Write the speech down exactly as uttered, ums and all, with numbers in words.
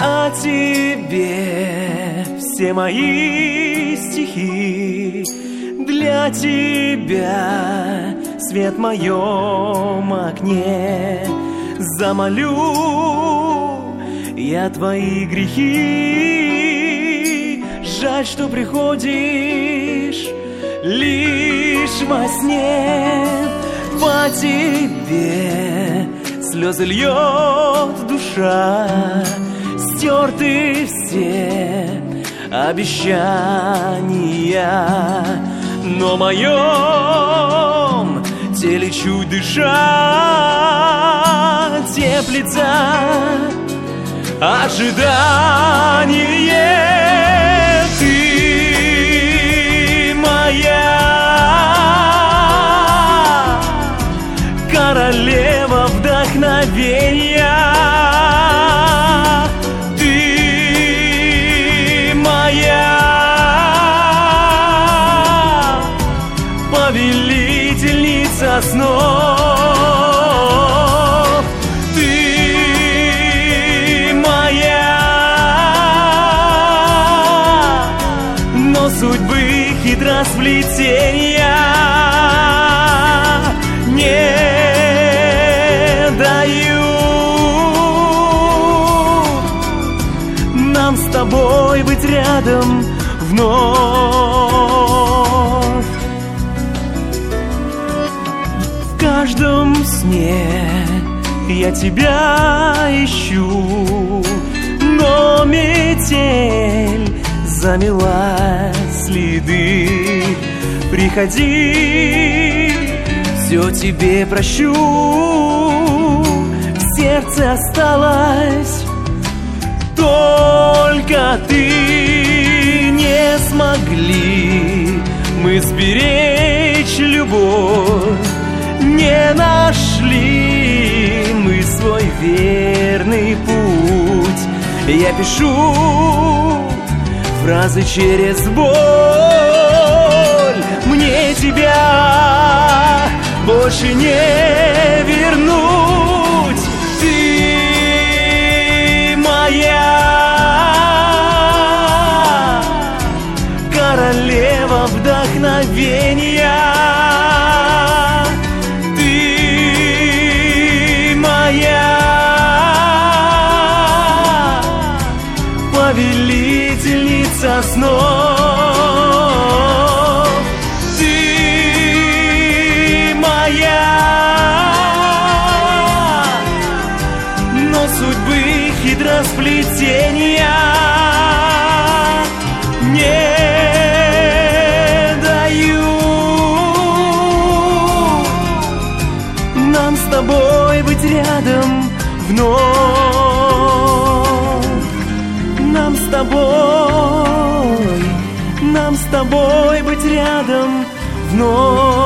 о тебе все мои стихи. Для тебя свет в моем окне. Замолю я твои грехи. Жаль, что приходишь лишь во сне. По тебе слезы льет душа. Стерты все обещания, но в моем теле чуть дыша теплится ожидание. Ты моя королева вдохновения. Ты моя повелительница снов. Ты моя, но судьбы хитросплетения не дают нам с тобой быть рядом вновь. В каждом сне я тебя ищу, но метель замела следы. Приходи, все тебе прощу. В сердце осталось только ты. Не смогли мы сберечь любовь, не нашли мы свой верный путь. Я пишу фразы через боль. Мне тебя больше не вернуть. Ты моя королева вдохновения. Ты моя повелительница снов. Ты моя, но судьбы хитросплетения не дают нам с тобой быть рядом вновь. Нам с тобой, нам с тобой быть рядом вновь.